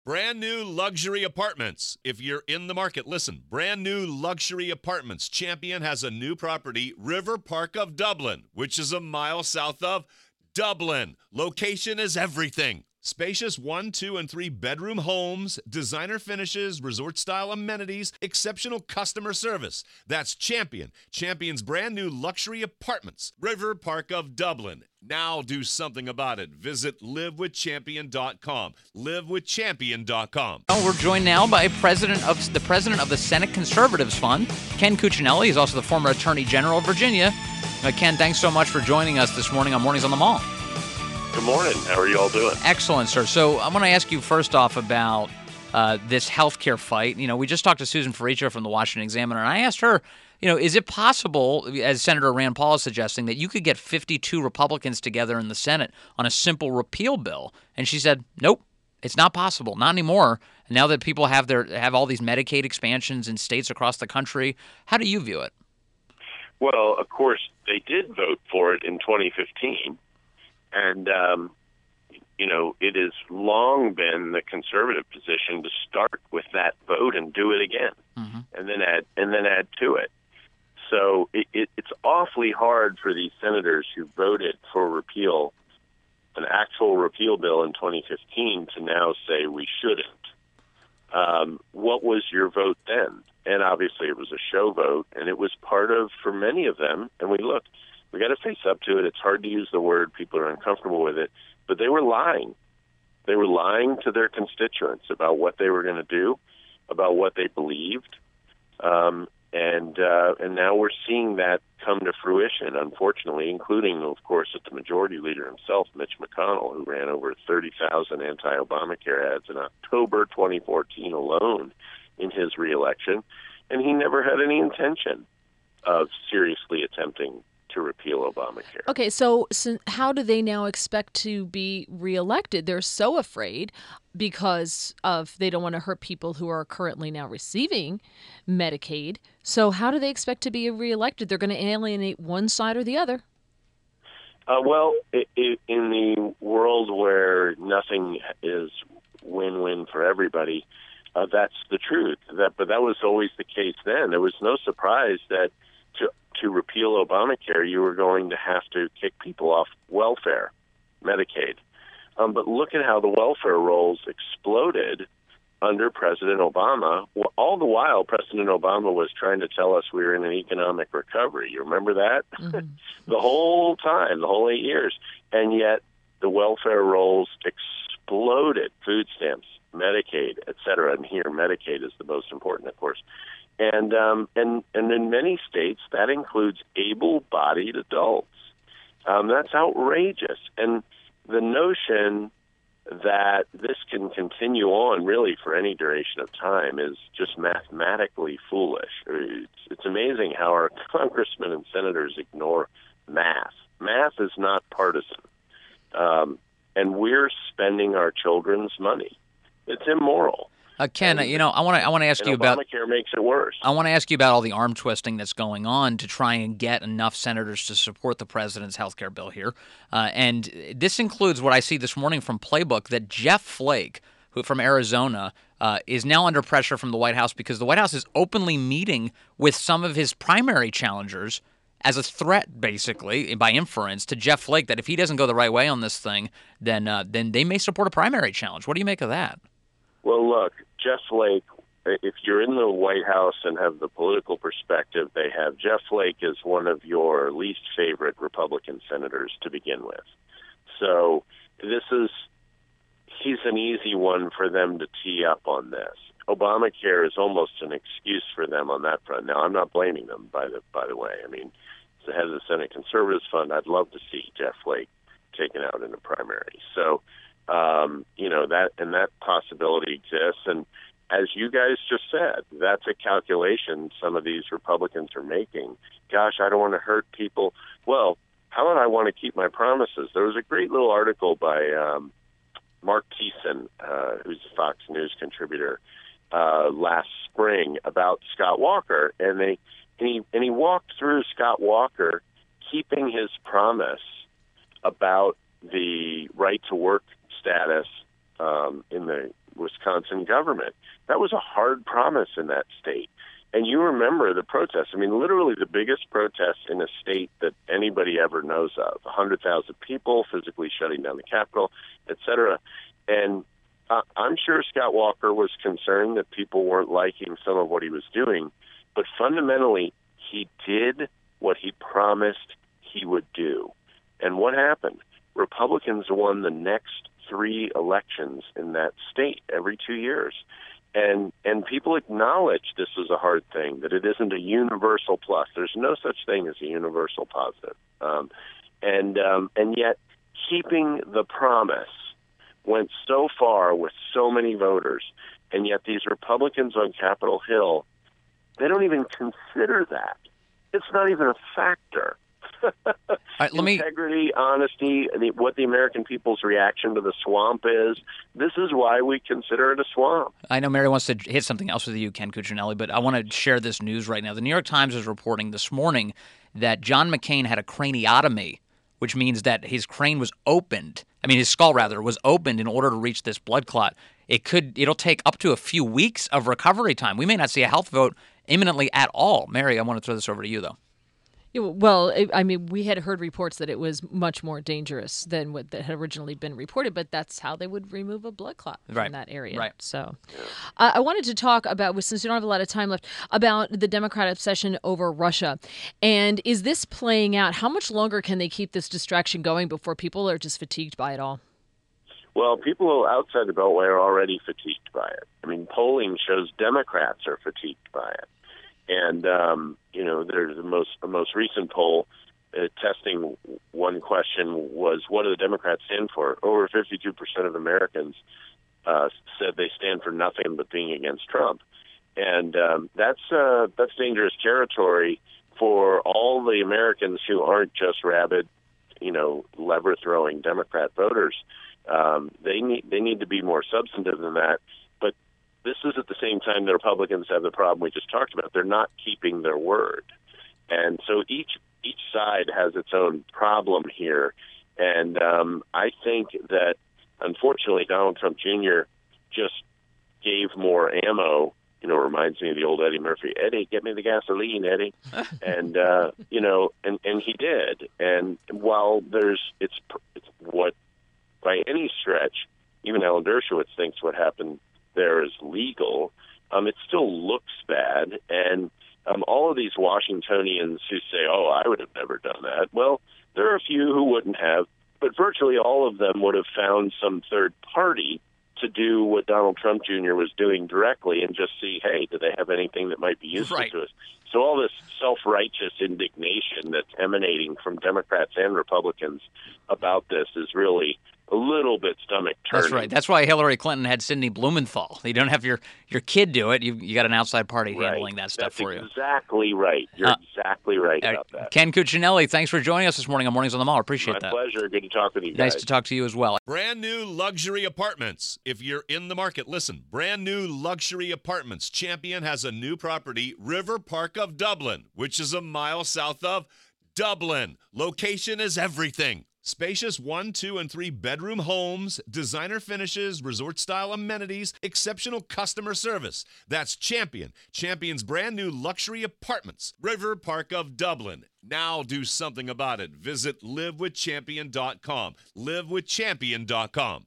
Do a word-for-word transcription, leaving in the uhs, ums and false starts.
Brand new luxury apartments. If you're in the market, listen. Brand new luxury apartments. Champion has a new property, River Park of Dublin, which is a mile south of Dublin. Location is everything. Spacious one, two, and three bedroom homes, designer finishes, resort-style amenities, exceptional customer service. That's Champion. Champion's brand new luxury apartments, River Park of Dublin. Now do something about it. Visit live with champion dot com. live with champion dot com. Oh, we're joined now by president of the president of the Senate Conservatives Fund, Ken Cuccinelli. He's also the former Attorney General of Virginia. Uh, Ken, thanks so much for joining us this morning on Mornings on the Mall. Good morning. How are you all doing? Excellent, sir. So I want to ask you first off about uh, this healthcare fight. You know, we just talked to Susan Ferriccio from the Washington Examiner, and I asked her, you know, is it possible, as Senator Rand Paul is suggesting, that you could get fifty-two Republicans together in the Senate on a simple repeal bill? And she said, nope, it's not possible, not anymore. Now that people have their have all these Medicaid expansions in states across the country, how do you view it? Well, of course, they did vote for it in twenty fifteen. And, um, you know, it has long been the conservative position to start with that vote and do it again, mm-hmm. and then add and then add to it. So it, it, it's awfully hard for these senators who voted for repeal, an actual repeal bill in twenty fifteen, to now say we shouldn't. Um, what was your vote then? And obviously it was a show vote, and it was part of, for many of them, and we looked, we got to face up to it. It's hard to use the word. People are uncomfortable with it. But they were lying. They were lying to their constituents about what they were going to do, about what they believed. Um, and uh, and now we're seeing that come to fruition, unfortunately, including, of course, at the majority leader himself, Mitch McConnell, who ran over thirty thousand anti-Obamacare ads in October twenty fourteen alone in his reelection. And he never had any intention of seriously attempting to repeal Obamacare. Okay, so, so how do they now expect to be reelected? They're so afraid because of they don't want to hurt people who are currently now receiving Medicaid. So how do they expect to be reelected? They're going to alienate one side or the other. Uh, well, it, it, in the world where nothing is win-win for everybody, uh, that's the truth. That, but that was always the case then. There was no surprise that to to repeal Obamacare, you were going to have to kick people off welfare, Medicaid. Um, but look at how the welfare rolls exploded under President Obama. Well, all the while, President Obama was trying to tell us we were in an economic recovery. You remember that? Mm-hmm. The whole time, the whole eight years. And yet the welfare rolls exploded, food stamps, Medicaid, et cetera. And here, Medicaid is the most important, of course. And um, and and in many states, that includes able-bodied adults. Um, that's outrageous. And the notion that this can continue on really for any duration of time is just mathematically foolish. It's, it's amazing how our congressmen and senators ignore math. Math is not partisan. Um, and we're spending our children's money. It's immoral. Uh, Ken, and, you know, I want to I want to ask you about Obamacare makes it worse. I want to ask you about all the arm twisting that's going on to try and get enough senators to support the president's health care bill here. Uh, and this includes what I see this morning from Playbook that Jeff Flake, who from Arizona, uh, is now under pressure from the White House because the White House is openly meeting with some of his primary challengers as a threat, basically, by inference, to Jeff Flake that if he doesn't go the right way on this thing, then uh, then they may support a primary challenge. What do you make of that? Well, look, Jeff Flake, if you're in the White House and have the political perspective they have, Jeff Flake is one of your least favorite Republican senators to begin with. So this is, he's an easy one for them to tee up on this. Obamacare is almost an excuse for them on that front. Now, I'm not blaming them, by the by the way. I mean, as the head of the Senate Conservatives Fund, I'd love to see Jeff Flake taken out in a primary. So, Um, you know, that and that possibility exists. And as you guys just said, that's a calculation some of these Republicans are making. Gosh, I don't want to hurt people. Well, how about I want to keep my promises? There was a great little article by um, Mark Thiessen, uh, who's a Fox News contributor, uh, last spring about Scott Walker. And, they, and, he, and he walked through Scott Walker keeping his promise about the right to work status um, in the Wisconsin government. That was a hard promise in that state. And you remember the protests. I mean, literally the biggest protest in a state that anybody ever knows of. one hundred thousand people physically shutting down the Capitol, et cetera. And uh, I'm sure Scott Walker was concerned that people weren't liking some of what he was doing. But fundamentally, he did what he promised he would do. And what happened? Republicans won the next three elections in that state every two years. And and people acknowledge this is a hard thing, that it isn't a universal plus. There's no such thing as a universal positive. Um, and um, and yet, keeping the promise went so far with so many voters, and yet these Republicans on Capitol Hill, they don't even consider that. It's not even a factor. All right, let me... Integrity, honesty, the, what the American people's reaction to the swamp is. This is why we consider it a swamp. I know Mary wants to hit something else with you, Ken Cuccinelli, but I want to share this news right now. The New York Times is reporting this morning that John McCain had a craniotomy, which means that his crane was opened. I mean, his skull, rather, was opened in order to reach this blood clot. It could, it'll take up to a few weeks of recovery time. We may not see a health vote imminently at all. Mary, I want to throw this over to you, though. Yeah, well, I mean, we had heard reports that it was much more dangerous than what that had originally been reported, but that's how they would remove a blood clot right. from that area. Right. So uh, I wanted to talk about, since we don't have a lot of time left, about the Democrat obsession over Russia. And is this playing out? How much longer can they keep this distraction going before people are just fatigued by it all? Well, people outside the Beltway are already fatigued by it. I mean, polling shows Democrats are fatigued by it. And, um, you know, there's the most the most recent poll uh, testing one question was, what do the Democrats stand for? Over fifty-two percent of Americans uh, said they stand for nothing but being against Trump. And um, that's uh, that's dangerous territory for all the Americans who aren't just rabid, you know, lever-throwing Democrat voters. Um, they need they need to be more substantive than that. But this is at the same time the Republicans have the problem we just talked about. They're not keeping their word. And so each each side has its own problem here. And um, I think that, unfortunately, Donald Trump Junior just gave more ammo. You know, reminds me of the old Eddie Murphy. Eddie, get me the gasoline, Eddie. and, uh, you know, and, and he did. And while there's, it's, it's what, by any stretch, even Alan Dershowitz thinks what happened there is legal, um, it still looks bad. And um, all of these Washingtonians who say, oh, I would have never done that. Well, there are a few who wouldn't have, but virtually all of them would have found some third party to do what Donald Trump Junior was doing directly and just see, hey, do they have anything that might be useful right. to us? So all this self-righteous indignation that's emanating from Democrats and Republicans about this is really a little bit stomach turning. That's right. That's why Hillary Clinton had Sidney Blumenthal. You don't have your, your kid do it. You you got an outside party right. handling that stuff That's for you. Exactly right. You're uh, exactly right uh, about that. Ken Cuccinelli, thanks for joining us this morning on Mornings on the Mall. Appreciate My that. My pleasure. Good to talk with you guys. Nice to talk to you as well. Brand new luxury apartments. If you're in the market, listen. Brand new luxury apartments. Champion has a new property, River Park of Dublin, which is a mile south of Dublin. Location is everything. Spacious one, two, and three bedroom homes, designer finishes, resort-style amenities, exceptional customer service. That's Champion. Champion's brand new luxury apartments, River Park of Dublin. Now do something about it. Visit live with champion dot com. live with champion dot com.